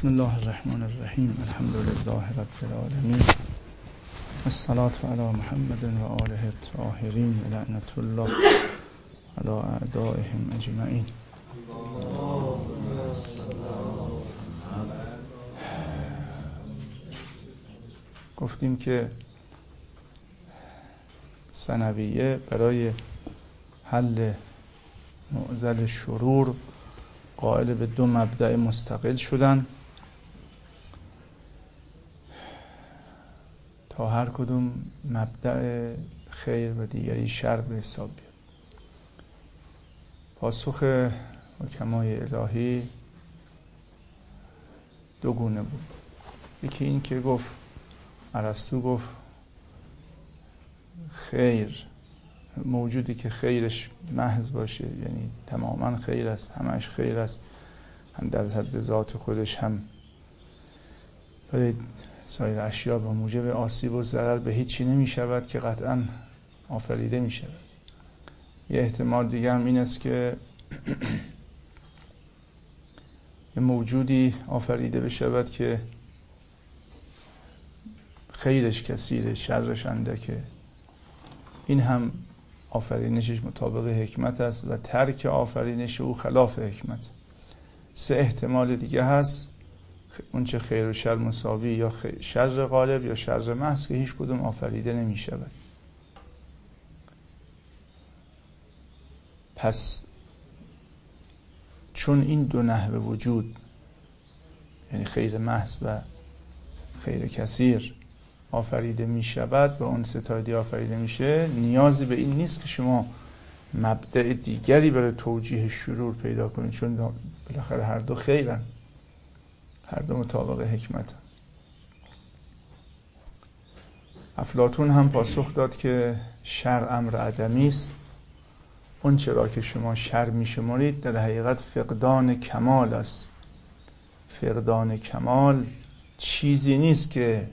بسم الله الرحمن الرحیم. الحمد لله رب العالمین، الصلاة علی محمد و آله الطاهرین، لعنت الله علی اعدائهم اجمعین. گفتیم که ثانویه برای حل معضل شرور قائل به دو مبدأ مستقل شدن تا هر کدوم مبدأ خیر و دیگری شر به حساب بیاد. پاسخ حکمای الهی دو گونه بود. یکی این که گفت ارسطو گفت خیر موجودی که خیرش محض باشه، یعنی تماما خیر است، همش خیر است، هم در حد ذات خودش هم برای سایر اشیا با موجب آسیب و ضرر به هیچی نمی شود که قطعا آفریده می شود. یه احتمال دیگه هم این است که یه موجودی آفریده بشود که خیرش کثیره، شرش اندکه. این هم آفرینشش مطابق حکمت است و ترک آفرینش او خلاف حکمت. سه احتمال دیگه هست، اون چه خیر و شر مساوی، یا شر غالب یا شر محض، که هیچ کدوم آفریده نمی شود. پس چون این دو نحوه وجود، یعنی خیر محض و خیر کثیر آفریده می شود و اون ستایدی آفریده میشه، نیازی به این نیست که شما مبدأ دیگری برای توجیه شرور پیدا کنید، چون بالاخره هر دو خیرن، هر دو مطابق حکمتن. افلاطون هم پاسخ داد که شر امر عدمی است. اون چرا که شما شر میشمارید در حقیقت فقدان کمال است. فقدان کمال چیزی نیست که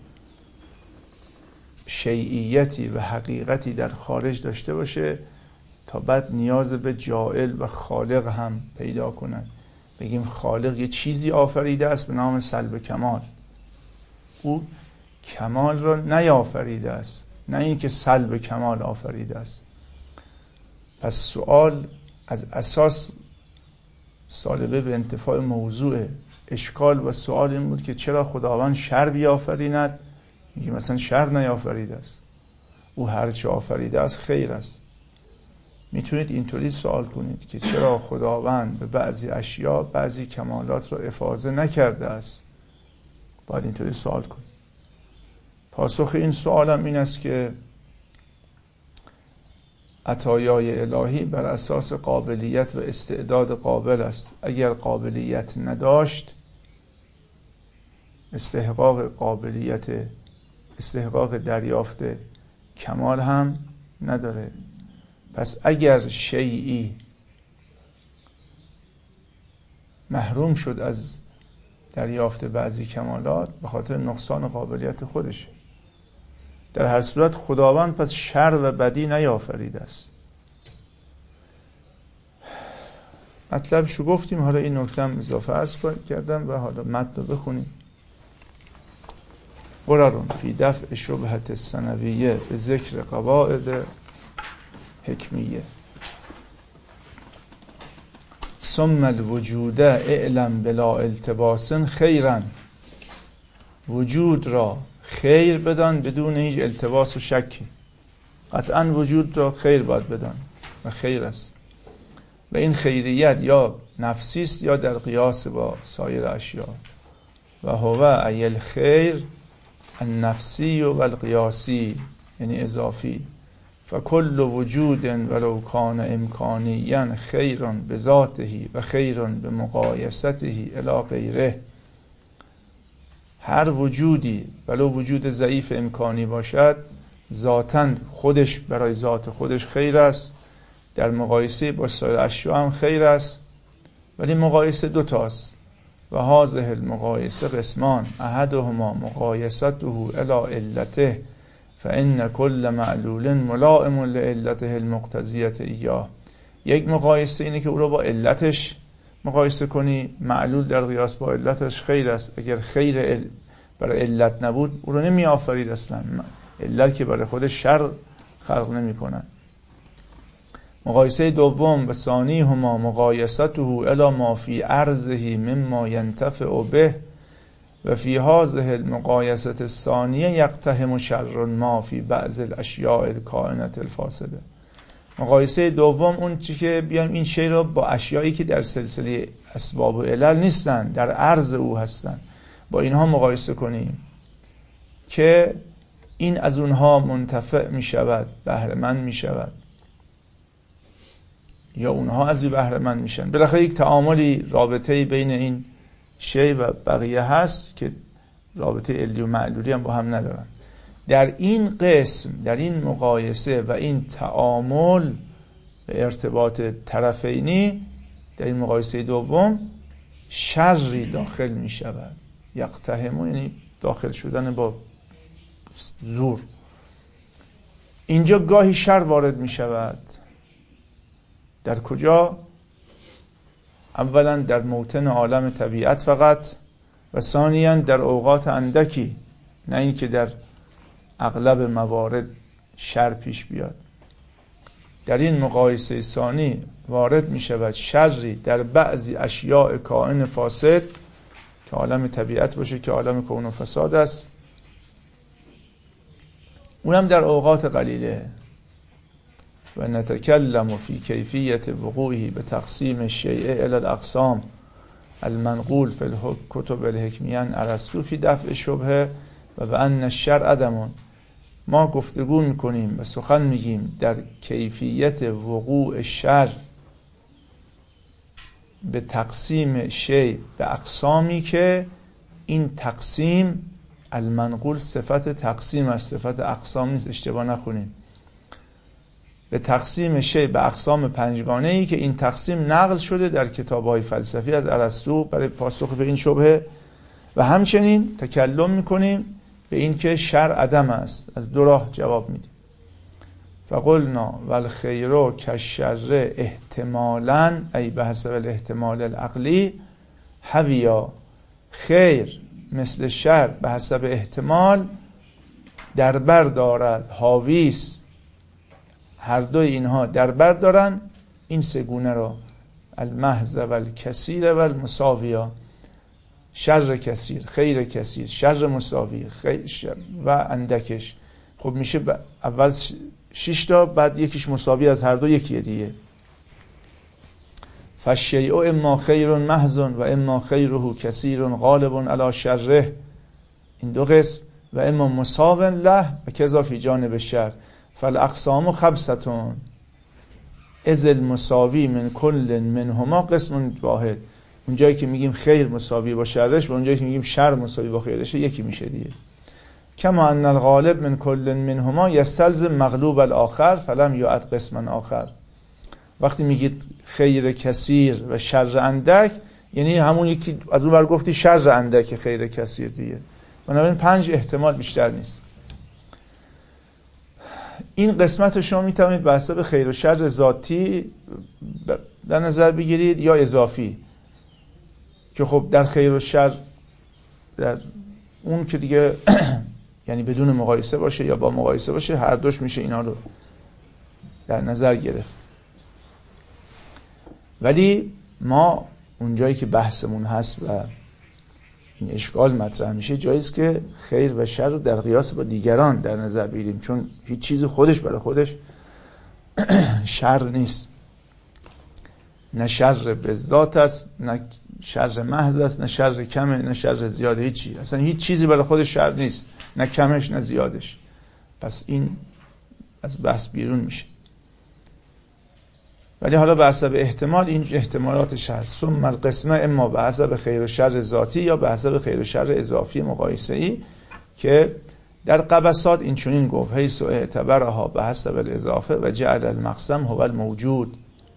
شیعیتی و حقیقتی در خارج داشته باشه تا بعد نیاز به جاعل و خالق هم پیدا کنن. بگیم خالق یه چیزی آفریده است به نام سلب کمال، او کمال را نیافریده است، نه اینکه سلب کمال آفریده است. پس سوال از اساس سالبه به انتفاع موضوع اشکال و سوال این بود که چرا خداوند شر بیافریند؟ میگه مثلا شر نیافریده است، او هر چه آفریده است خیر است. میتونید اینطوری سوال کنید که چرا خداوند به بعضی اشیا بعضی کمالات را افاضه نکرده است؟ باید اینطوری سوال کنید. پاسخ این سوالم این است که عطایای الهی بر اساس قابلیت و استعداد قابل است. اگر قابلیت نداشت، استحقاق دریافت کمال هم نداره. پس اگر شیئی محروم شد از دریافت بعضی کمالات به خاطر نقصان قابلیت خودش، در هر صورت خداوند پس شر و بدی نیافریده است. مطلبشو گفتیم، حالا این نکته هم اضافه عرض کردم و حالا متن رو بخونیم. قرارون فی دفع شبهت الثانویه به ذکر قواعد حکمیه. ثم الوجود اعلم بلا التباس خیرا. وجود را خیر بدان بدون هیچ التباس و شکی. قطعا وجود را خیر باید بدان و خیر است، و این خیریت یا نفسی است یا در قیاس با سایر اشیا. و هو ای الخیر النفسی و القیاسی، یعنی اضافی. فکل وجود ولو کان امکانیا خیر بذاته و خیر بمقایسته الی غیره. هر وجودی ولو وجود ضعیف امکانی باشد، ذاتاً خودش برای ذات خودش خیر است، در مقایسه با سایر اشیا هم خیر است، ولی مقایسه دوتاست. و هذه المقایسه قسمان، احدهما مقایسته الی علته فان کل معلول ملائم لعلته المقتضیه ایاه. یک مقایسه اینه که او را با علتش مقایسه کنی معلول در قیاس با علتش خیر است. اگر خیر برای علت نبود او رو نمی آفرید اصلا. علت که برای خود شر خلق نمی کنن. مقایسه دوم و ثانی هما مقایسته الی ما فی عرضه مما ینتفع به و فی هذه المقایسه الثانیه یقتحم شر ما فی بعض الاشیاء الکائنه الفاسده. مقایسه دوم اون چی که بیایم این شی رو با اشیایی که در سلسله اسباب و علل نیستن، در عرض او هستن، با اینها مقایسه کنیم که این از اونها منتفع می شود، بهره مند می شود، یا اونها از این بهره مند میشن. بالاخره یک تعاملی، رابطه‌ای بین این شی و بقیه هست که رابطه علی و معلولی هم با هم ندارن. در این قسم، در این مقایسه و این تعامل و ارتباط طرفینی، در این مقایسه دوم شری داخل می شود. یقتحم یعنی داخل شدن با زور. اینجا گاهی شر وارد می شود. در کجا؟ اولا در موطن عالم طبیعت فقط، و ثانیاً در اوقات اندکی، نه این که در اغلب موارد شر پیش بیاد. در این مقایسه ثانی وارد می شود شری در بعضی اشیاء کائن فاسد، که عالم طبیعت باشه که عالم کون و فساد است، اونم در اوقات قلیله. و نتکلم فی کیفیت وقوعه به تقسیم الشیء الی الاقسام المنقول فی الکتب الحکمیه ارسطو فی دفع شبهه و بأن الشر عدم. ما گفتگو میکنیم و سخن میگیم در کیفیت وقوع شر به تقسیم شی به اقسامی که این تقسیم المنقول صفت تقسیم است، صفت اقسام نیست، اشتباه نخونیم. به تقسیم شی به اقسام پنجگانه‌ای که این تقسیم نقل شده در کتاب‌های فلسفی از ارسطو برای پاسخ به این شبهه، و همچنین تکلم میکنیم به این که شر عدم است. از دو راه جواب میدیم. فقلنا والخیر کالشر احتمالاً ای به حسب الاحتمال العقلی حویا. خیر مثل شر به حسب احتمال در بر دارد، حاویست. هر دوی اینها در بر دارن این سگونه را، المحض و الکثیر و المساویه. شر کثیر، خیر کثیر، شر مساوی، خیر و اندکش. خب میشه اول 6 تا، بعد یکیش مساوی از هر دو، یکیه دیگه. فالشیء اما خیر محض و اما خیره کثیر غالب علی شره. این دو قسم. و اما مساو له و کذا فی جانب الشر. فالاقسام خمسة اذ المساوی من کل منهما قسم واحد. اونجایی که میگیم خیر مساوی با شرش و اونجایی که میگیم شر مساوی با خیرش یکی میشه دیگه. کما ان الغالب من کل منهما یستلزم مغلوب الاخر فلم یعد قسما آخر. وقتی میگید خیر کثیر و شر اندک، یعنی همون یکی از اون ور گفتی شر اندک خیر کثیر دیگه. بنابراین 5 احتمال بیشتر نیست. این قسمت رو شما میتونید به حسب خیر و شر ذاتی در نظر بگیرید یا اضافی، که خب در خیر و شر در اون که دیگه یعنی بدون مقایسه باشه یا با مقایسه باشه، هر دوش میشه اینا رو در نظر گرفت. ولی ما اونجایی که بحثمون هست و این اشکال مطرح میشه، جاییست که خیر و شر رو در قیاس با دیگران در نظر بگیریم، چون هیچ چیزی خودش برای خودش شر نیست. نه شر به ذات است، نه شر محض است، نه شر کمه، نه شر زیاده، هیچی. اصلا هیچ چیزی برای خودش شر نیست، نه کمش نه زیادش. پس این از بحث بیرون میشه. ولی حالا به حسب احتمال این احتمالاتش هست. ثم القسمه اما به حسب خیر و شر ذاتی یا به حسب خیر و شر اضافی مقایسه‌ای، که در قبسات این چنین گفت حیث اعتبرها به حسب الاضافه و جعل المقسم هو الموجود.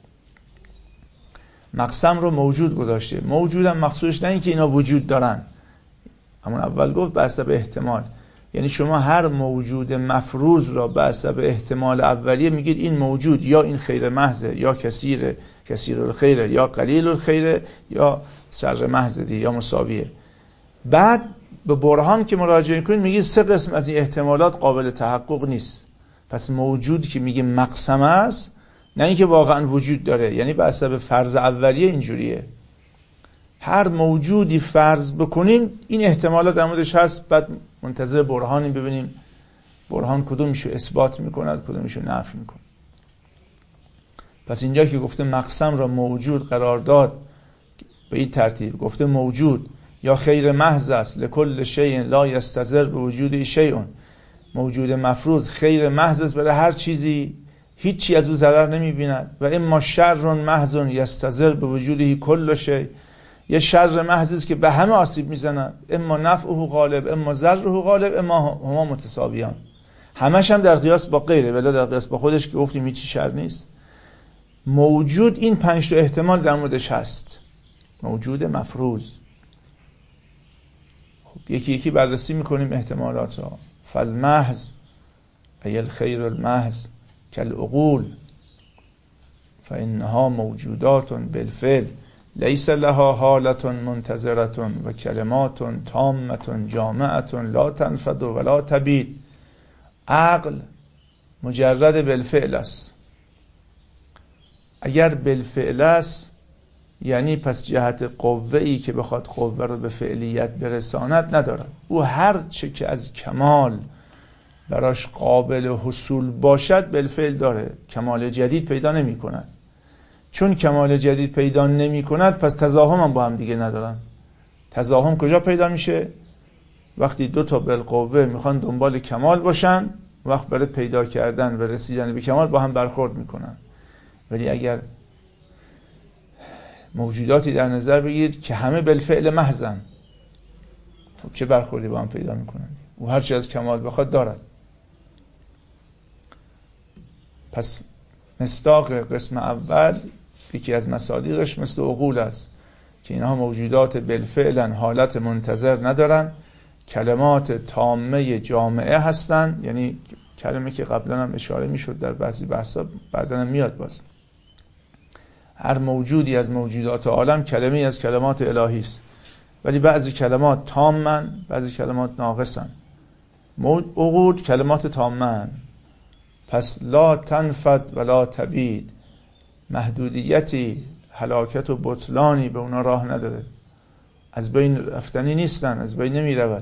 مقسم رو موجود گذاشته. موجود هم مقصودش نه این که اینا وجود دارن، همون اول گفت به حسب احتمال. یعنی شما هر موجود مفروض را به حسب احتمال اولیه میگید این موجود یا این خیر محضه یا کثیره کثیر الخیر یا قلیل الخیر یا سر محض یا مساویه. بعد به برهان که مراجعه کنید میگه 3 قسم از این احتمالات قابل تحقق نیست. پس موجود که میگه مقسم است، نه اینکه واقعا وجود داره، یعنی به حسب فرض اولیه اینجوریه. هر موجودی فرض بکنیم این احتمالات در موردش هست، بعد منتظر برهانی ببینیم برهان کدومشو اثبات میکند کدومشو نفی میکنه. پس اینجا که گفته مقسم را موجود قرار داد به این ترتیب، گفته موجود یا خیر محض است، لکل شیء لا یستضر به وجود شیء، موجود مفروض خیر محض است، برای هر چیزی هیچی از او ضرر نمیبیند. و اما شر محض یستضر به وجوده کل شیء، یه شر محض است که به همه آسیب میزنه، اما نفعه غالب اما ضرره غالب اما هما متساویان، همش هم در قیاس با غیره، ولی در قیاس با خودش که گفتیم هیچی شر نیست. موجود این 5 تا احتمال در موردش هست، موجود مفروض. خب یکی یکی بررسی میکنیم احتمالات را. فالمحض ای الخیر المحض کالعقول فانها موجودات بالفعل لیس لها حالة منتظرة و کلمات تامة جامعة لا تنفد ولا تبید. عقل مجرد بالفعل است. اگر بالفعل است یعنی پس جهت قوه‌ای که بخواد قوه رو به فعلیت برساند ندارد. او هر چه که از کمال براش قابل حصول باشد بالفعل داره، کمال جدید پیدا نمی کند. چون کمال جدید پیدا نمی کند پس تزاهم هم با هم دیگه ندارن. تزاهم کجا پیدا میشه؟ وقتی 2 تا بالقوه میخوان دنبال کمال باشن، وقت برای پیدا کردن و رسیدن به کمال با هم برخورد میکنن. ولی اگر موجوداتی در نظر بگیرید که همه بالفعل محضن، خب چه برخوردی با هم پیدا میکنن؟ او هر چه از کمال بخواد دارد. پس مصداق قسم اول یکی از مصادیقش مثل عقول است که اینها موجودات بالفعلن، حالت منتظر ندارن، کلمات تامه جامعه هستن، یعنی کلمه که قبلا هم اشاره میشد در بعضی بحثا، بعدا هم میاد باز. هر موجودی از موجودات عالم کلمه‌ای از کلمات الهی است، ولی بعضی کلمات تامن، بعضی کلمات ناقصن. عقول کلمات تامن، پس لا تنفد ولا تبید، محدودیتی، هلاکت و بطلانی به اونا راه نداره، از بین رفتنی نیستن، از بین نمی رود.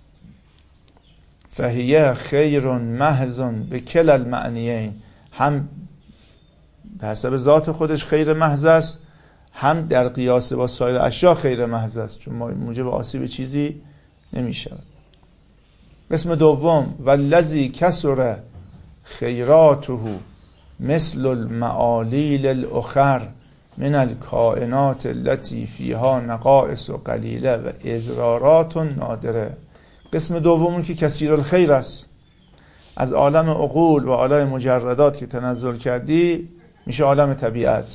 فهیه خیر محض به کل المعنیین، هم به حسب ذات خودش خیر محض است، هم در قیاس با سایر اشیاء خیر محض است، چون موجب آسیب چیزی نمی شود. قسم دوم والذی کثر خیراته مثل المعالیل الاخر من الکائنات التي فيها نقائص قلیله و اضرارات نادره. قسم دومون که کثیر الخیر است، از عالم عقول و عالم مجردات که تنزل کردی میشه عالم طبیعت،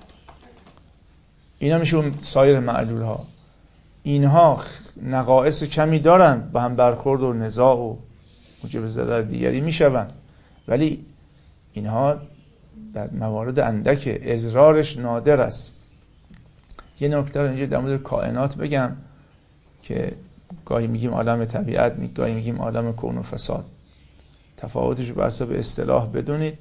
اینا میشه سایر معلول ها. اینها نقائص کمی دارن، با هم برخورد و نزاع و موجب ضرر دیگری میشون، ولی اینها در موارد اندک اضرارش نادر است. یه نکته رو اینجا در مورد کائنات بگم که گاهی میگیم عالم طبیعت، گاهی میگیم عالم کون و فساد، تفاوتش رو به حسب اصطلاح بدونید.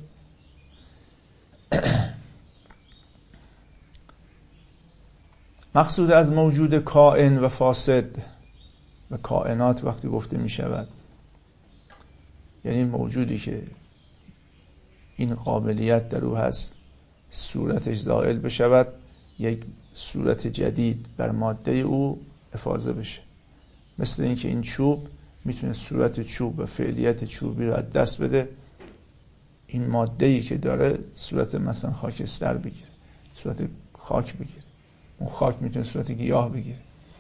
مقصود از موجود کائن و فاسد و کائنات وقتی گفته می شود یعنی موجودی که این قابلیت در او هست صورتش زائل بشود، یک صورت جدید بر ماده او افاضه بشه. مثل اینکه این چوب میتونه صورت چوب و فعلیت چوبی رو از دست بده، این ماده‌ای که داره صورت مثلا خاکستر بگیره، صورت خاک بگیره، اون خاک میتونه صورت گیاه بگیره.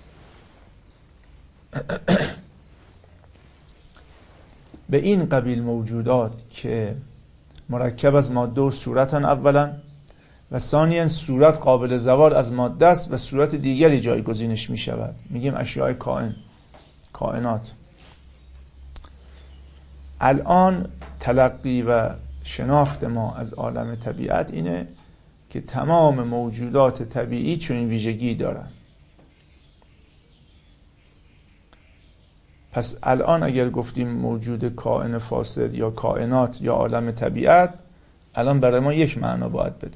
به این قبیل موجودات که مرکب از ماده و صورتن اولا و ثانیاً صورت قابل زوال از ماده است و صورت دیگری جایگزینش می شود، میگیم اشیاء کائنات. الان تلقی و شناخت ما از عالم طبیعت اینه که تمام موجودات طبیعی چنین ویژگی دارند. پس الان اگر گفتیم موجود کائن فاسد یا کائنات یا عالم طبیعت، الان برای ما یک معنا باید بده.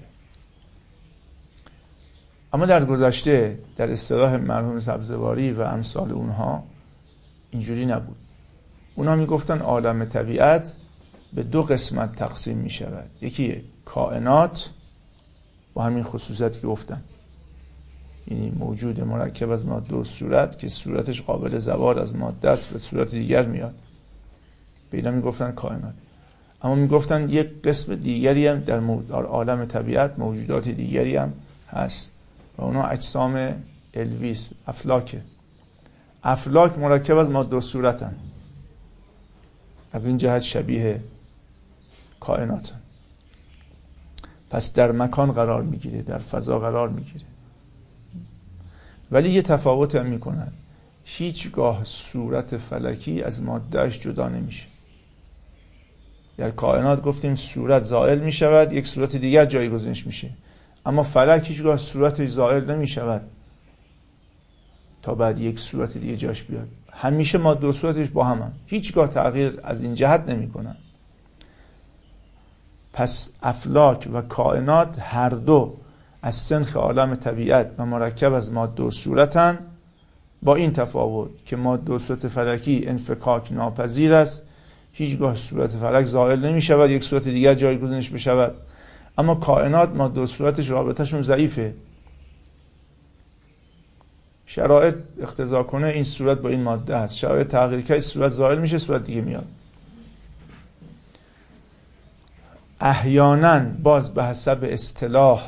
اما در گذشته در اصطلاح مرحوم سبزواری و امثال اونها اینجوری نبود. اونها میگفتن عالم طبیعت به دو قسمت تقسیم می شود. یکی کائنات با همین خصوصیتی که گفتم، یعنی موجود مرکب از ماده و صورت که صورتش قابل زوال از ماده است و صورت دیگر میاد، به اینا میگفتن کائنات. اما میگفتن یک قسم دیگری هم در عالم طبیعت موجودات دیگری هم هست و اونا اجسام الویس، افلاکه. افلاک مرکب از ماده و صورتن، از این جهت شبیه کائناتن. پس در مکان قرار میگیره، در فضا قرار میگیره، ولی یه تفاوت هم میکنن. هیچگاه صورت فلکی از مادهش جدا نمیشه. در کائنات گفتیم صورت زائل میشود، یک صورت دیگر جایگزینش میشه، اما فلک هیچگاه صورتش زائل نمیشود تا بعد یک صورت دیگه جاش بیاد. همیشه ماده و صورتش با هم، هیچگاه تغییر از این جهت نمیکنن. پس افلاک و کائنات هر دو از سنخ عالم طبیعت و مرکب از ماده و صورتن، با این تفاوت که ماده و صورت فلکی انفکاک ناپذیر است، هیچگاه صورت فلک زائل نمی شود یک صورت دیگر جایگزینش بشود. اما کائنات ماده و صورتش رابطهشون ضعیفه، شرایط اقتضا کنه این صورت با این ماده هست، شرایط تغییر که صورت زائل میشه، صورت دیگه میاد. احیانا باز به حسب اصطلاح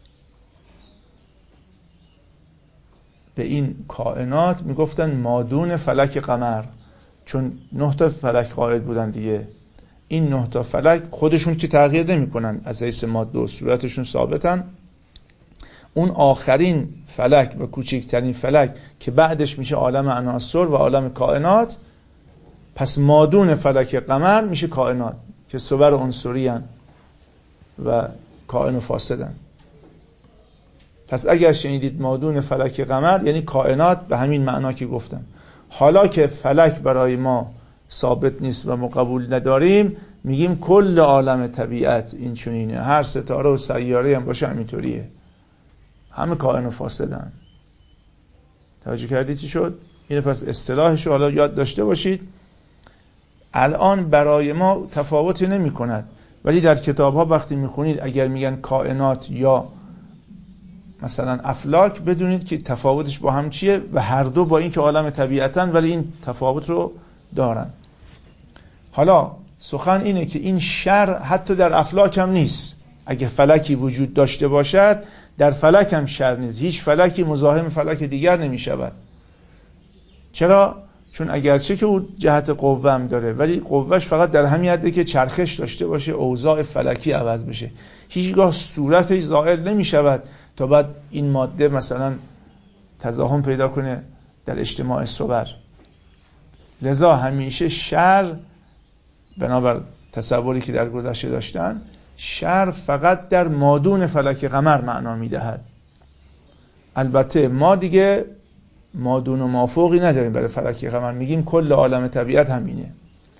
به این کائنات میگفتن مادون فلک قمر، چون 9 تا فلک قائل بودن دیگه. این 9 تا فلک خودشون که تغییر نمی کنن، از حیث ماده و صورتشون ثابتن. اون آخرین فلک و کوچکترین فلک که بعدش میشه عالم عناصر و عالم کائنات، پس مادون فلک قمر میشه کائنات که صور عنصری هن و کائن و فاسدن. پس اگر شنیدید مادون فلک قمر یعنی کائنات به همین معنا که گفتم. حالا که فلک برای ما ثابت نیست و ما قبول نداریم، میگیم کل عالم طبیعت این چنینه، هر ستاره و سیاره هم باشه همینطوریه، همه کائن و فاسدن. توجه کردید چی شد؟ اینه. پس اصطلاحش رو حالا یاد داشته باشید. الان برای ما تفاوتی نمی کند، ولی در کتاب ها وقتی میخونید اگر میگن کائنات یا مثلا افلاک، بدونید که تفاوتش با هم چیه و هر دو با این که عالم طبیعتن ولی این تفاوت رو دارن. حالا سخن اینه که این شر حتی در افلاک هم نیست. اگه فلکی وجود داشته باشد در فلک هم شر نیست. هیچ فلکی مزاحم فلک دیگر نمی شود. چرا؟ چون اگرچه که او جهت قوه هم داره، ولی قوهش فقط در همین حده که چرخش داشته باشه، اوضاع فلکی عوض بشه. هیچگاه صورتش زائل نمی شود تا بعد این ماده مثلا تزاحم پیدا کنه در اجتماع صور. لذا همیشه شر، بنابر تصوری که در گذشته داشتن، شر فقط در مادون فلک قمر معنا میدهد. البته ما دیگه مادون و مافوقی نداریم برای فلک قمر، میگیم کل عالم طبیعت همینه.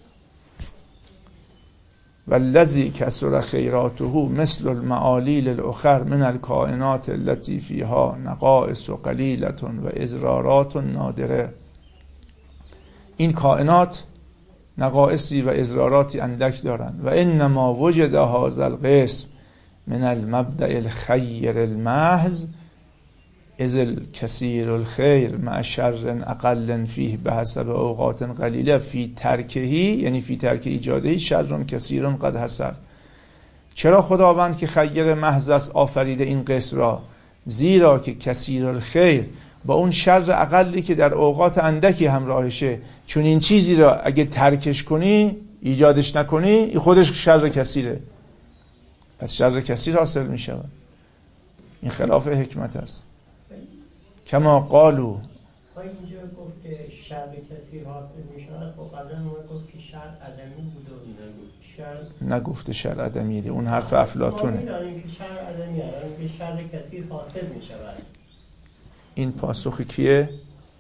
والذی کثر خیراته مثل المعالیل الاخر من الکائنات التي فیها نقائص قلیلة و اضرارات نادره. این کائنات نقائصی و اضراراتی اندک دارند. و انما وجد هذا القسم من المبدأ الخیر المحض اذ الكثير الخیر مع شر اقل فیه بحسب اوقات قلیله فی ترکهی، یعنی فی ترک ایجادهی شر کثیر قد حصل. چرا خداوند که خیر محض است آفریده این قسم را؟ زیرا که کثیر الخیر با اون شر اقلی که در اوقات اندکی همراهشه، چون این چیزی را اگه ترکش کنی، ایجادش نکنی، خودش شر کثیره، پس شر کثیر حاصل می شود. این خلاف حکمت است. کما قالو اینجا گفت که شر کسی حاصل می شود. خب قبلا ما گفت که شر عدمی بوده و نگفته شر عدمیه دی. اون حرف افلاطونه. ما میدانیم که شر عدمی هست که شر کسی حاصل می شود. این پاسخ کیه؟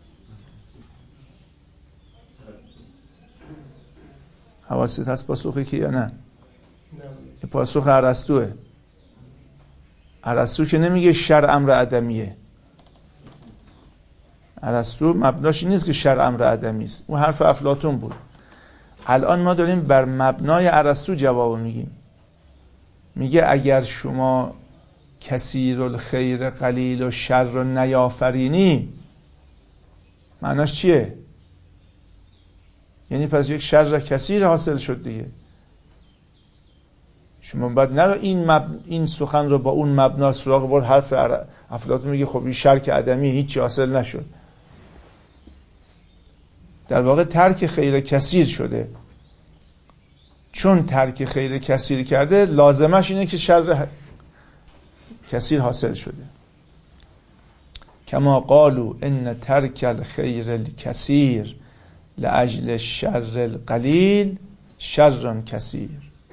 حواست هست پاسخ کیه یا نه؟ این پاسخ ارسطوئه. ارسطو که نمیگه شر امر عدمیه. ارسطو مبناش این نیست که شر امر عدمی است. اون حرف افلاطون بود. الان ما داریم بر مبنای ارسطو جواب میگیم. میگه اگر شما کثیر الخیر قلیل و شر رو نیافرینی، معناش چیه؟ یعنی پس یک شر کثیر حاصل شد دیگه. شما باید نرو این سخن رو با اون مبنا سراغ بر. حرف افلاطون میگه خب این شر که عدمی هیچی حاصل نشد. در واقع ترک خیر کثیر شده. چون ترک خیر کثیر کرده لازمش اینه که شر کثیر حاصل شده. کما قالوا ان ترک الخیر الکثیر لاجل الشر القلیل شر کثیر.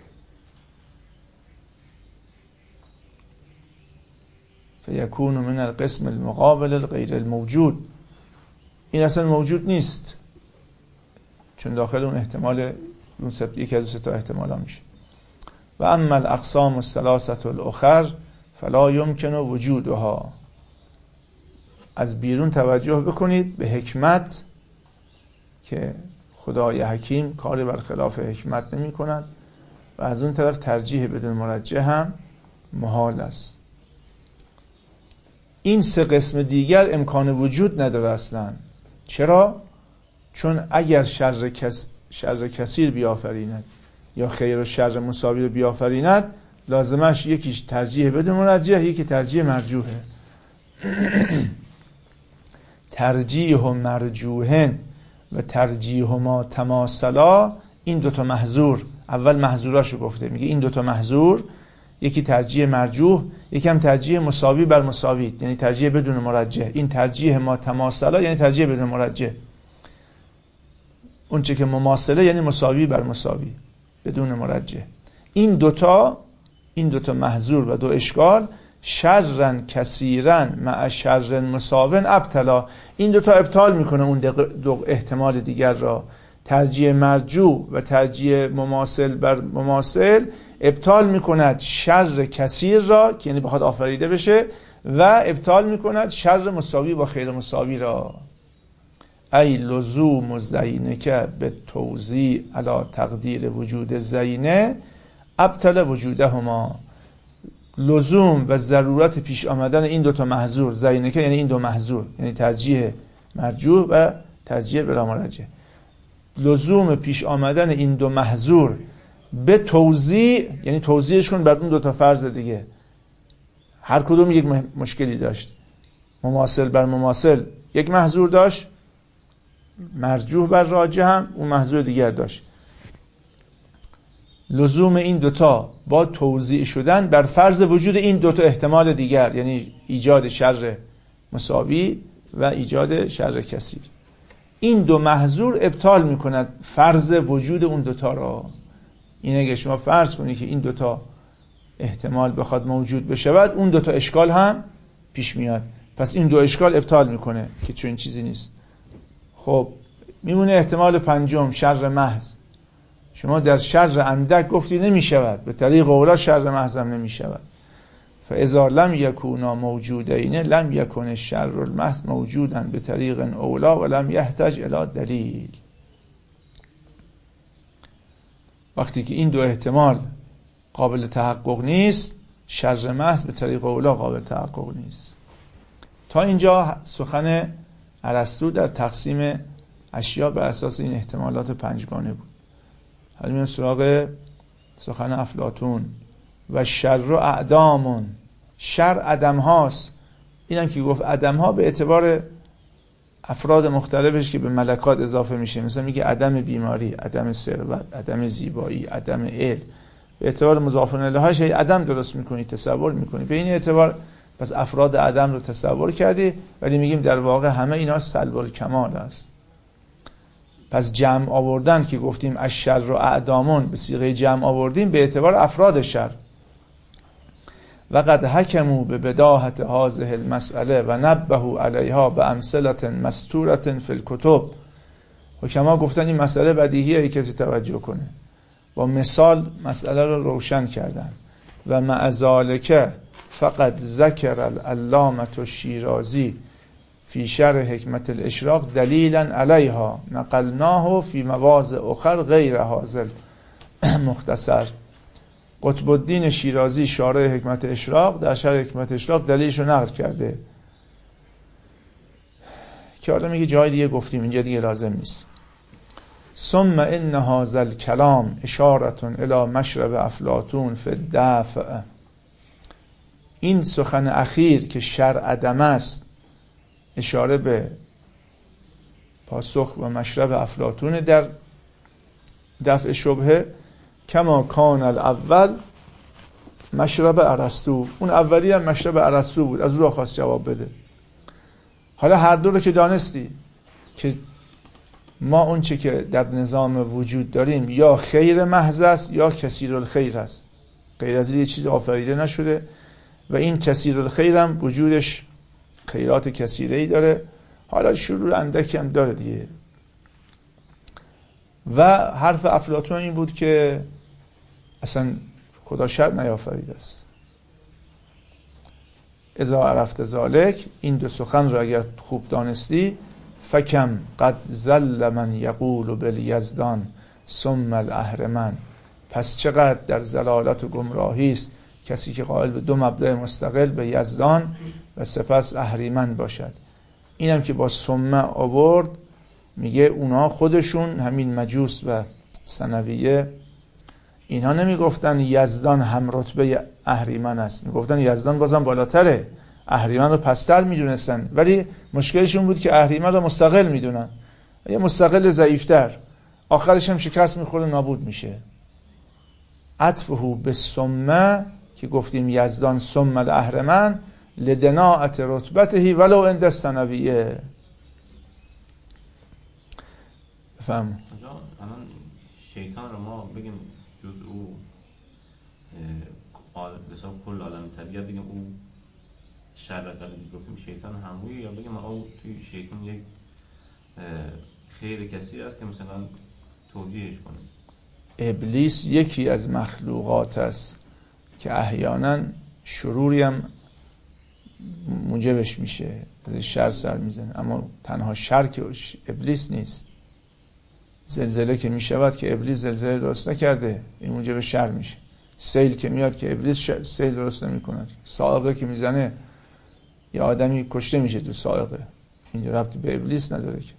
فیکون من القسم المقابل الغیر الموجود. این اصلا موجود نیست، چون داخل اون احتمال یکی از 3 احتمال ها میشه. و اما الاقسام الثلاثه الاخر فلا يمكن وجودها. از بیرون توجه بکنید به حکمت که خدای حکیم کاری برخلاف حکمت نمی کند و از اون طرف ترجیح بدون مرجح هم محال است. این 3 قسم دیگر امکان وجود نداره اصلا. چرا؟ چون اگر شر کثیر بیافریند یا خیر و شر مساوی رو بیافریند، لازمش یکیش ترجیح بدون مرجح، یکی ترجیح مرجوحه. ترجیح و مرجوحن و ترجیح ما تماثلا، این 2 محظور. اول محظوراشو گفته، میگه این 2 محظور، یکی ترجیح مرجوح، یکی هم ترجیح مساوی بر مساوی، یعنی ترجیح بدون مرجح. این ترجیح ما تماثلا یعنی ترجیح بدون مرجح. اون چه که مماثله یعنی مساوی بر مساوی بدون مرجح. این دوتا محظور و 2 اشکال شرن کثیرن مع شر مساون ابتلا. این 2 ابطال میکنه اون 2 احتمال دیگر را. ترجیح مرجوح و ترجیح مماثل بر مماثل ابطال میکند شر کثیر را که یعنی بخواد آفریده بشه، و ابطال میکند شر مساوی با خیر مساوی را. ای لزوم زینه به توزیع علی تقدیر وجود زینه ابطل وجودهما. لزوم و ضرورت پیش آمدن این 2 محظور، زینه یعنی این 2 محظور، یعنی ترجیح مرجوح و ترجیح بلا مرجح. لزوم پیش آمدن این 2 محظور به توزیع، یعنی توزیعشون بر اون 2 فرض دیگه. هر کدوم یک مشکلی داشت. مماثل بر مماثل یک محظور داشت، مرجوح بر راجح هم اون محظور دیگر داشت. لزوم این 2 با توزیع شدن بر فرض وجود این 2 احتمال دیگر، یعنی ایجاد شر مساوی و ایجاد شر کثیر. این 2 محظور ابطال میکند فرض وجود اون 2 را. این اگه شما فرض کنید که این 2 احتمال بخواد موجود بشود، اون 2 اشکال هم پیش میاد. پس این 2 اشکال ابطال میکنه که چون این چیزی نیست. خب میمونه احتمال 5 شر محض. شما در شر اندک گفتی نمیشود، به طریق اولا شر محض هم نمیشود. فاذا لم یکونا موجودین لم یکن الشر المحض موجودا به طریق اولا ولم یحتاج الی دلیل. وقتی که این 2 احتمال قابل تحقق نیست، شر محض به طریق اولا قابل تحقق نیست. تا اینجا سخن ارسطو در تقسیم اشیا بر اساس این احتمالات 5 گانه بود. حالا میریم سراغ سخن افلاطون. و شر اعدامون، شر عدم هاست. اینم که گفت عدم ها به اعتبار افراد مختلفش که به ملکات اضافه میشه. مثلا میگه عدم بیماری، عدم ثروت، عدم زیبایی، عدم علم. به اعتبار مضاف الیه‌هاش عدم درست میکنی، تصور میکنی. به این اعتبار پس افراد عدم رو تصور کردی، ولی میگیم در واقع همه اینا سلب الکمال است. پس جمع آوردن که گفتیم الشر رو اعدامون به صیغه جمع آوردیم به اعتبار افراد شر. و قد حکموا به بداهت هذه المسئله و نبهوا علیها به امثله مستوره فی الکتب. حکما گفتن این مسئله بدیهیه، ای کسی توجه کنه، با مثال مسئله رو روشن کردن. و مع ذالک فقط ذکر العلامة الشیرازی فی شرح حکمت الاشراق دلیلا علیها نقلناه فی مواضع اخر غیر هذا مختصر. قطب الدین شیرازی شارح حکمت اشراق در شرح حکمت اشراق دلیلش رو نقل کرده که حالا میگه جای دیگه گفتیم، اینجا دیگه لازم نیست. ثم ان هذا الكلام اشاره الی مشرب افلاطون فی الدفع. این سخن اخیر که شر عدم است اشاره به پاسخ و مشرب افلاطون در دفع شبهه. کما کان الاول مشرب ارسطو، اون اولی هم مشرب ارسطو بود، از او را خواست جواب بده. حالا هر دو رو که دانستی که ما اون چه که در نظام وجود داریم یا خیر محض است یا کثیر الخیر است، غیر از این چیز آفریده نشده و این کثیر الخیر هم وجودش خیرات کثیره‌ای داره، حالا شرور اندکی هم داره دیگه. و حرف افلاطون این بود که اصلا خدا شر نیافریده است. اذا عرفت ذالک، این دو سخن رو اگر خوب دانستی، فکم قد ذل من یقول بالیزدان ثم الاهرمن، پس چقدر در ضلالت و گمراهی است کسی که قائل به دو مبدأ مستقل به یزدان و سپس اهریمن باشد. اینم که با ثم آورد میگه اونا خودشون همین مجوس و ثنویه اینها نمیگفتن یزدان هم رتبه اهریمن است، میگفتن یزدان بازم بالاتره، اهریمن رو پستر میدونستن، ولی مشکلشون بود که اهریمن رو مستقل میدونن، یه مستقل ضعیفتر، آخرش هم شکست میخوره، نابود میشه. عطفه به ثم که گفتیم یزدان ثم الاهرمن لدناعت رتبته ولو عند الثنویه. بفهم الان شیطان رو ما بگیم جز او بسیار کل عالم طبیعت بگیم او شر قلبی گفتیم شیطان هموی، یا بگیم او توی شیطان یک خیر کثیر است که مثلا توجیهش کنیم. ابلیس یکی از مخلوقات است که احیانا شروری هم موجبش میشه، شر سر میزنه، اما تنها شر که ابلیس نیست. زلزله که میشود که ابلیس زلزله درست نکرده، این موجب شر میشه. سیل که میاد که ابلیس سیل درست نمیکنه. صاعقه که میزنه یه آدمی کشته میشه تو صاعقه، این ربطی به ابلیس نداره که.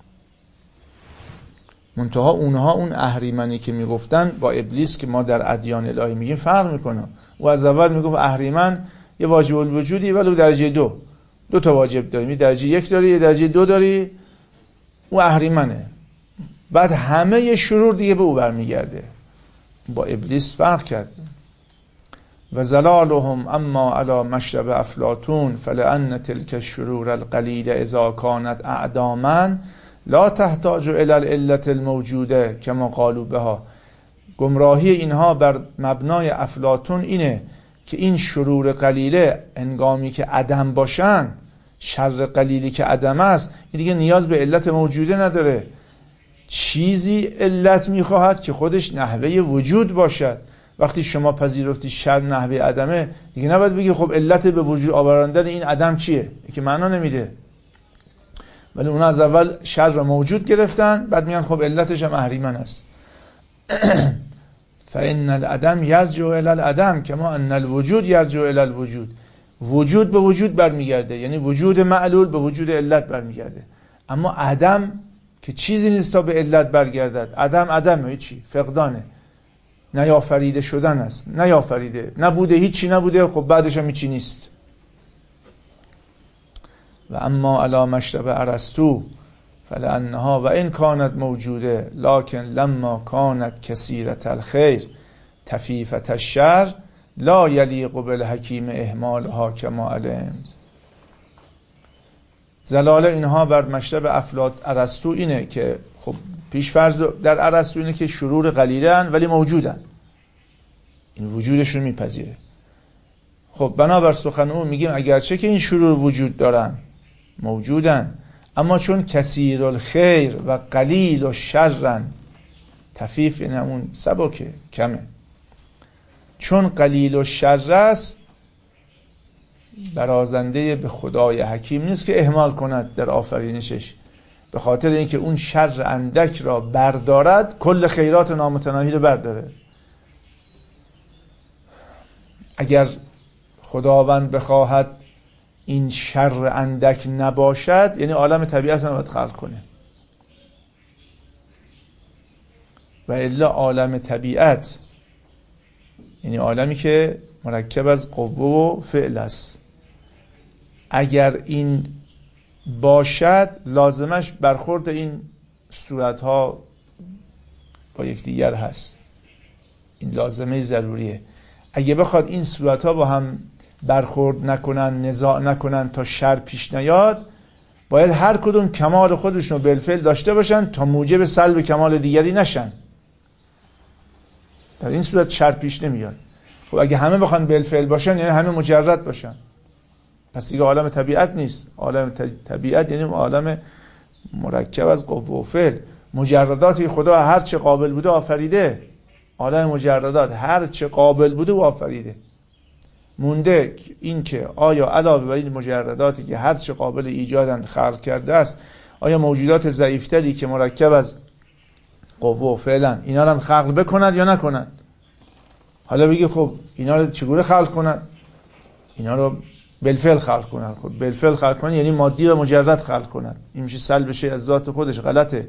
منتها اونها اون اهریمنی که میگفتن با ابلیس که ما در ادیان الهی میگیم فرق میکنه. او از اول میگفت اهریمن یه واجب الوجودی ولی درجه دو تا واجب داری، می درجه 1 داری یه درجه 2 داری، او اهریمنه. بعد همه ی شرور دیگه به او برمیگرده. با ابلیس فرق کرد. و زلالهم اما علی مشرب افلاطون فلان تلک الشرور القلیل اذا كانت اعداما لا تحتاج الى العلة الموجوده كما قالوا بها. گمراهی اینها بر مبنای افلاطون اینه که این شرور قلیله انگامی که عدم باشن، شر قلیلی که عدم است، این دیگه نیاز به علت موجوده نداره. چیزی علت میخواهد که خودش نحوه وجود باشد. وقتی شما پذیرفتی شر نحوه عدمه، دیگه نباید بگی خب علت به وجود آوردن این عدم چیه، که معنا نمیده. ولی اونا از اول شر را موجود گرفتن، بعد میگن خب علتش هم اهریمن است. فإن العدم یرجع الی العدم کما ان الوجود یرجع الی الوجود. وجود به وجود برمیگرده، یعنی وجود معلول به وجود علت برمیگرده. اما عدم که چیزی نیست تا به علت برگردد. عدم هیچی، فقدانه، نیافریده شدن است. نیافریده، نبوده، هیچی نبوده، خب بعدش هم هیچی نیست. و اما علی مشرب ارسطو فلانها و این کانت موجوده لکن لما کانت کثیرة الخیر تفیفة الشر لا یلیق بالحکیم اهمالها کما علمت. زلال اینها بر مشرب ارسطو اینه که خب پیشفرض در ارسطو اینه که شرور قلیلن ولی موجودن، این وجودش رو میپذیره. خب بنابر سخن او میگیم اگرچه که این شرور وجود دارن، موجودن، اما چون کثیر الخیر و قلیل الشرن، تفیف این همون سبکه، کمه، چون قلیل الشر است برازنده به خدای حکیم نیست که اهمال کند در آفرینشش، به خاطر اینکه اون شر اندک را بردارد کل خیرات نامتناهی رو برداره. اگر خداوند بخواهد این شر اندک نباشد، یعنی عالم طبیعت رو باید خلق کنه، و الا عالم طبیعت یعنی عالمی که مرکب از قوه و فعل است، اگر این باشد لازمش برخورد این صورتها با یکدیگر هست، این لازمه ضروریه. اگه بخواد این صورتها با هم برخورد نکنن، نزاع نکنن تا شر پیش نیاد، باید هر کدوم کمال خودشون رو بالفعل داشته باشن تا موجب سلب کمال دیگری نشن. در این صورت شر پیش نمیاد. خب اگه همه بخوان بالفعل باشن یعنی همه مجرد باشن، پس دیگه عالم طبیعت نیست. عالم طبیعت یعنی عالم مرکب از قوه و فعل. مجرداتی خدا هر چه قابل بوده آفریده، عالم مجردات هر چه قابل بوده و آفریده. مونده این که آیا علاوه بر این مجرداتی که هر چه قابل ایجادن خلق کرده است، آیا موجودات ضعیفتری که مرکب از قوه و فعلن اینا رو هم خلق بکند یا نکند؟ حالا بگی خب اینا رو چگونه خلق کنند؟ اینا رو بالفعل خلق کنند. خب بالفعل خلق کنند یعنی مادی رو مجرد خلق کنند، این میشه سلب شیء از ذات خودش، غلطه.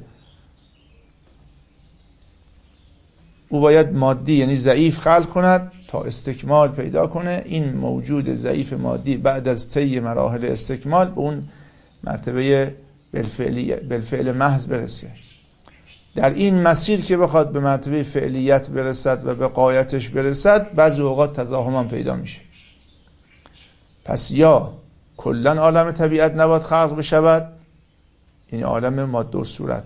او باید مادی یعنی ضعیف خلق کند تا استکمال پیدا کنه. این موجود ضعیف مادی بعد از طی مراحل استکمال به اون مرتبه بالفعل محض برسه. در این مسیر که بخواد به مرتبه فعلیت برسد و به غایتش برسد، بعضی اوقات تزاحم هم پیدا میشه. پس یا کلن عالم طبیعت نباید خلق بشود، یعنی عالم ماده و صورت،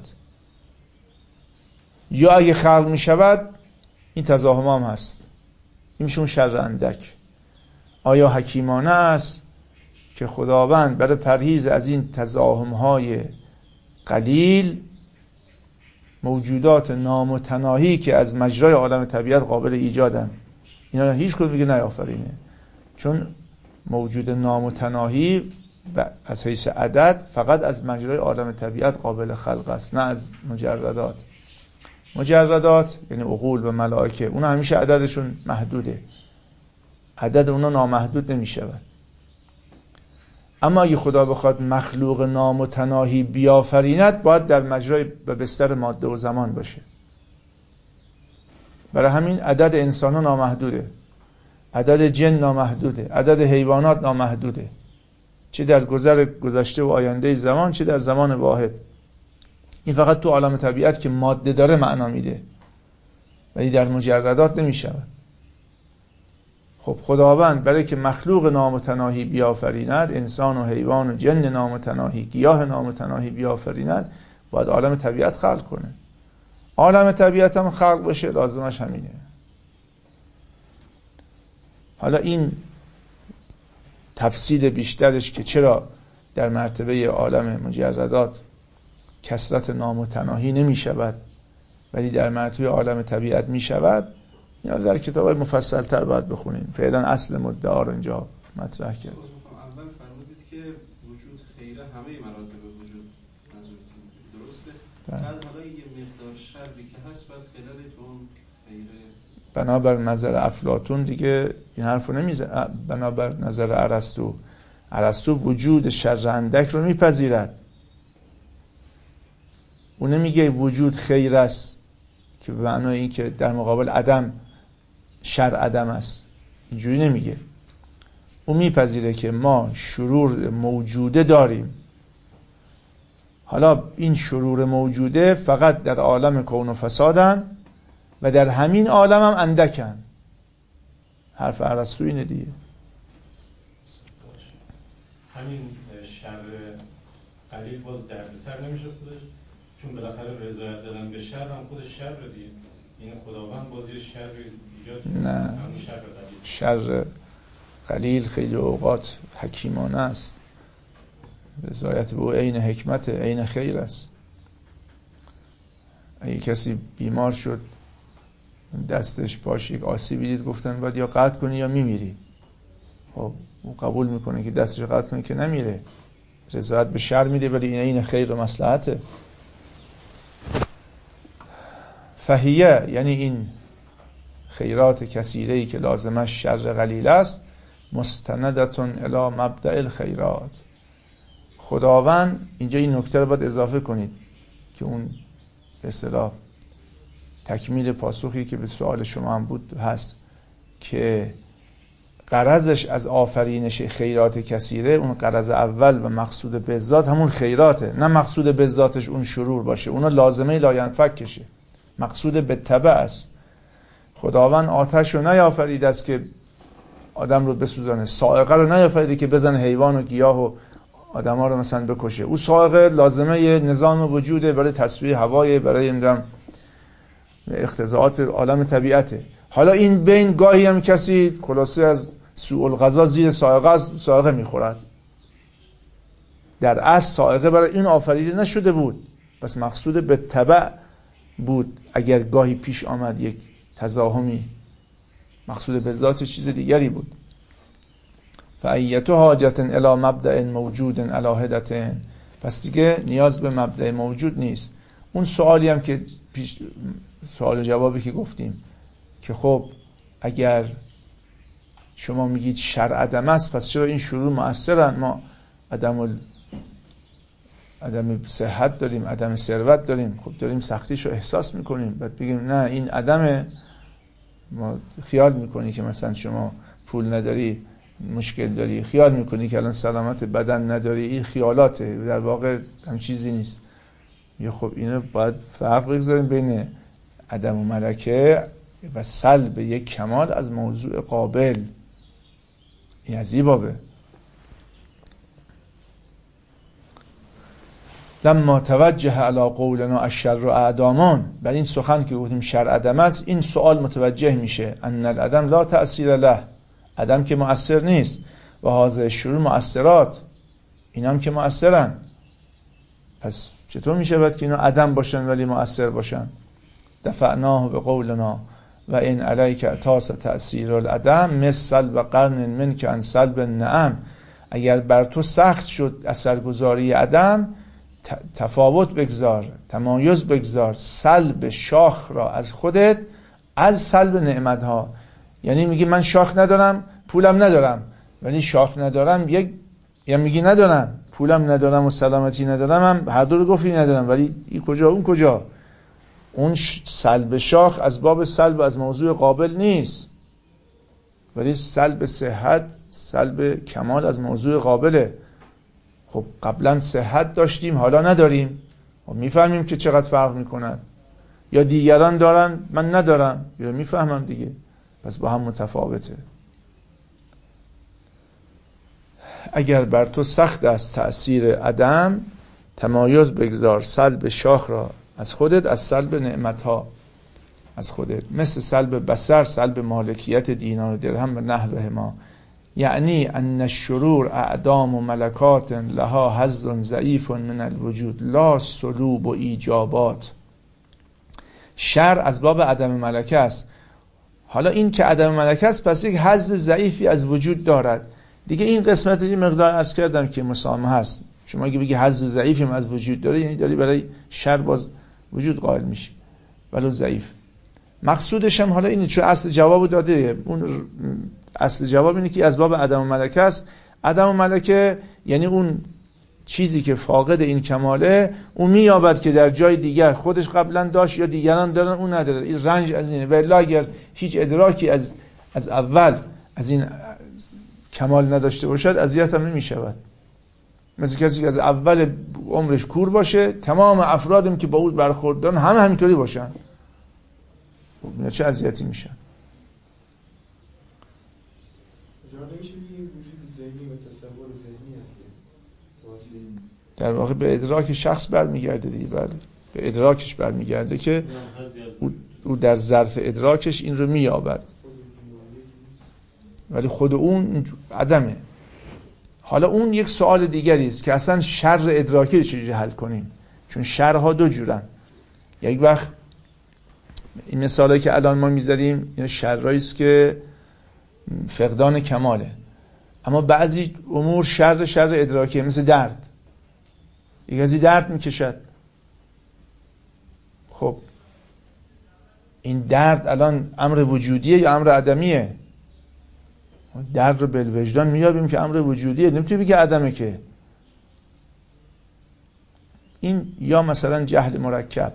یا اگه خلق میشود این تزاحم هم هست، این میشه اون شر اندک. آیا حکیمانه است که خداوند برای پرهیز از این تزاحم های قلیل موجودات نامتناهی که از مجرای عالم طبیعت قابل ایجادن، اینا هیچ کدوم دیگه نیافرینه؟ چون موجود نامتناهی از حیث عدد فقط از مجرای عالم طبیعت قابل خلق است، نه از مجردات. مجردات یعنی عقول و ملائکه، اونا همیشه عددشون محدوده، عدد اونا نامحدود نمیشود. اما اگه خدا بخواد مخلوق نامتناهی بیافریند، باید در مجرای و بستر ماده و زمان باشه. برای همین عدد انسان ها نامحدوده، عدد جن نامحدوده، عدد حیوانات نامحدوده، چه در گذشته و آینده زمان، چه در زمان واحد. این فقط تو عالم طبیعت که ماده داره معنا میده، ولی در مجردات نمیشود. خب خداوند برای که مخلوق نامتناهی بیافریند، انسان و حیوان و جن نامتناهی، گیاه نامتناهی بیافریند، باید عالم طبیعت خلق کنه. عالم طبیعت هم خلق بشه لازمش همینه. حالا این تفصیل بیشترش که چرا در مرتبه عالم مجردات کثرت نامتناهی نمی شود ولی در مرتبه عالم طبیعت می شود، اینا در کتاب‌های مفصل تر باید بخونین. فعلا اصل مدعا رو اینجا مطرح کرد. اول فرمودید که وجود خیره همه مراتب وجود درسته؟ بعد حالا یه مقدار شری که هست بعد خلال اون خیره بنابر نظر افلاطون دیگه این حرفو نمیزنه. بنابر نظر ارسطو وجود شر اندک رو میپذیرد. اون نمیگه وجود خیر است که به معنای این که در مقابل عدم شر عدم است، اینجوری نمیگه. اون میپذیره که ما شرور موجوده داریم. حالا این شرور موجوده فقط در عالم کون و فسادن و در همین عالم هم اندکن. حرف ارسطو اینه دیگه. همین شر قلیل باز دردسر نمیشه خودش، چون بالاخره رضایت دادن به شر هم خودش شر دیگه. این خداوند باز یه شر ایجاد نه، همین شر قلیل خیلی اوقات حکیمانه است. رضایت به او عین حکمت، عین خیر است. اگه کسی بیمار شد، دستش پاش یک آسیبی دید، گفتن باید یا قطع کنی یا میمیری. خب او قبول میکنه که دستش قطع کنه که نمیره، رضایت به شر میده، ولی این خیر و مصلحته. فهیه یعنی این خیرات کثیره‌ای که لازمش شر قلیل است، مستندتون الی مبدأ الخیرات. خداوند اینجا این نکته رو باید اضافه کنید که اون به اصطلاح تکمیل پاسخی که به سوال شما هم بود هست، که غرضش از آفرینش خیرات کثیره، اون غرض اول و مقصود به ذات همون خیراته، نه مقصود به ذاتش اون شرور باشه، اون لازمه لاینفک کشه، مقصود به تبع است. خداوند آتش رو نیافریده است که آدم رو بسوزانه، صاعقه رو نیافریده که بزنه حیوان و گیاه و آدم ها رو مثلا بکشه. او صاعقه لازمه نظام وجوده، برای تصفیه هوای، برای اقتضاعات عالم طبیعته. حالا این بین گاهی هم کسی خلاصه از سوء القضا زیر صاعقه میخورد. در اصل صاعقه برای این آفریده نشده بود، بس مقصود به تبع بود. اگر گاهی پیش آمد یک تزاحمی، مقصود به ذات چیز دیگری بود. فایتو حاجت الی مبدأ موجود الی هدة، پس دیگه نیاز به مبدأ موجود نیست. اون سوالی هم که پیش، سوال جوابی که گفتیم که خب اگر شما میگید شر عدم است، پس چرا این شروع مؤثرن؟ ما عدم صحت داریم، عدم ثروت داریم، خب داریم سختیش رو احساس میکنیم، بعد بگیم نه این عدمه. ما خیال میکنی که مثلا شما پول نداری، مشکل داری، خیال میکنی که الان سلامت بدن نداری، این خیالاته، در واقع هم چیزی نیست. یا خب اینو باید فرق بگذاریم بین عدم و ملکه و سلب یک کمال از موضوع قابل. این از این بابه. لما توجه علی قولنا الشر اعدامان، بر این سخن که گفتیم شر عدم است، این سوال متوجه میشه ان العدم لا تأثیر له، عدم که مؤثر نیست، و هذا الشرور مؤثرات، اینا هم که مؤثرن. پس چطور میشه باید که اینا عدم باشن ولی مؤثر باشن؟ دفعناه به قولنا و این علیک تاس تأثیر العدم مثل و قرن من که ان سلب النعم. اگر بر تو سخت شد اثرگذاری عدم، تفاوت بگذار، تمایز بگذار، سلب شاخ را از خودت از سلب نعمتها. یعنی میگی من شاخ ندارم، پولم ندارم، ولی شاخ ندارم یا میگی ندارم، پولم ندارم و سلامتی ندارم، هم هر دو رو گفتی ندارم، ولی این کجا اون کجا؟ اون سلب شاخ از باب سلب از موضوع قابل نیست، ولی سلب صحت، سلب کمال از موضوع قابله. خب قبلا صحت داشتیم حالا نداریم، خب میفهمیم که چقدر فرق میکند. یا دیگران دارن من ندارم، یا میفهمم دیگه، پس با هم متفاوته. اگر بر تو سخت است تأثیر عدم، تمایز بگذار سلب شاخ را از خودت از سلب نعمتها از خودت، مثل سلب بصر، سلب مالکیت دینار و درهم و نحوه ما. یعنی ان الشرور اعدام و ملکات لها حظ ضعیف من الوجود لا سلوب و ایجابات. شر از باب عدم ملکه است. حالا این که عدم ملکه است، پس یک حظ ضعیفی از وجود دارد دیگه. این قسمت این مقدار عرض کردم که مسامحه هست. شما اگه بگی حظ ضعیفی از وجود داره، یعنی داری برای شر باز وجود قائل میشی ولو ضعیف. مقصودش هم حالا اینه، چون اصل جواب داده. اون اصل جواب اینه که از باب عدم ملکه است. عدم ملکه یعنی اون چیزی که فاقد این کماله، اون میابد که در جای دیگر خودش قبلا داشت یا دیگران دارن اون نداره. این رنج از اینه. ولی اگر هیچ ادراکی از اول از این کمال نداشته باشد، اذیت هم نمیشود. مثل کسی که از اول عمرش کور باشه، تمام افرادم که با او برخورد دارن همه همینطوری باشن، چه اذیتی میشن. نمیشه یه وجود ذهنی و تصور ذهنی هست در واقع به ادراک شخص برمیگرده دیگه. بله به ادراکش برمیگرده که او در ظرف ادراکش این رو مییابد، ولی خود اون عدمه. حالا اون یک سوال دیگری است که اصلا شر ادراکی رو چجوری حل کنیم، چون شرها دو جورن. یک وقت این مثالایی که الان ما میزدیم این شرایی است که فقدان کماله، اما بعضی امور شر ادراکی، مثل درد. یک کسی درد میکشد، خب این درد الان امر وجودیه یا امر عدمیه؟ درد رو بالوجدان میابیم که امر وجودیه، نمیتونی بگی عدمه که. این یا مثلا جهل مرکب،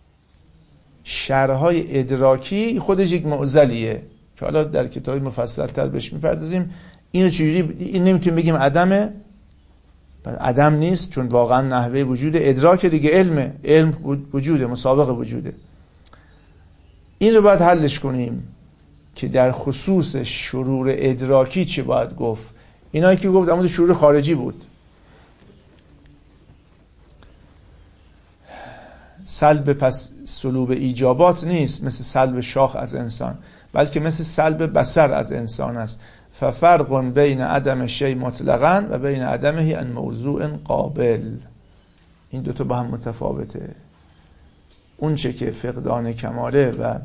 شرهای ادراکی خودش یک معضلیه که حالا در کتاب مفصل‌تر بهش میپردازیم. اینو چجوری این نمیتونیم بگیم عدمه؟ عدم نیست، چون واقعا نحوه وجود ادراک دیگه، علم وجوده، مسابقه وجوده. این رو باید حلش کنیم که در خصوص شرور ادراکی چی باید گفت. اینایی که گفت اما شرور خارجی بود، سلب پس سلوب ایجابات نیست مثل سلب شاخ از انسان، بلکه مثل سلب بصر از انسان است. ففرق بین عدم شیء مطلقاً و بین عدمه عن موضوع قابل. این دوتا با هم متفاوته. اون چه که فقدان کماله و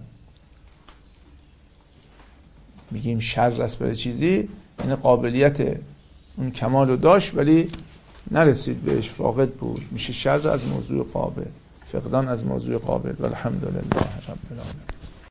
میگیم شر است برای چیزی، این قابلیت اون کمال رو داشت ولی نرسید بهش، فاقد بود، میشه شر از موضوع قابل، فقدان از موضوع قابل. والحمدلله رب العالمین.